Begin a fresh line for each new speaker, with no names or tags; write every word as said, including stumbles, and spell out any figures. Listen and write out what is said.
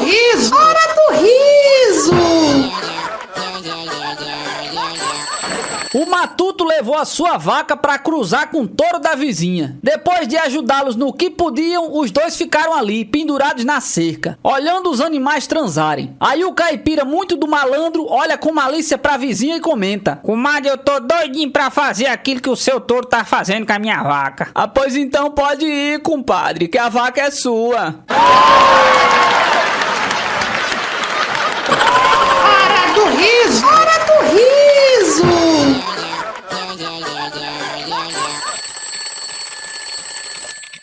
riso! Hora do riso!
O matuto levou a sua vaca pra cruzar com o touro da vizinha. Depois de ajudá-los no que podiam, os dois ficaram ali, pendurados na cerca, olhando os animais transarem. Aí o caipira, muito do malandro, olha com malícia pra vizinha e comenta: comadre, eu tô doidinho pra fazer aquilo que o seu touro tá fazendo com a minha vaca. Ah, pois então pode ir, compadre, que a vaca é sua.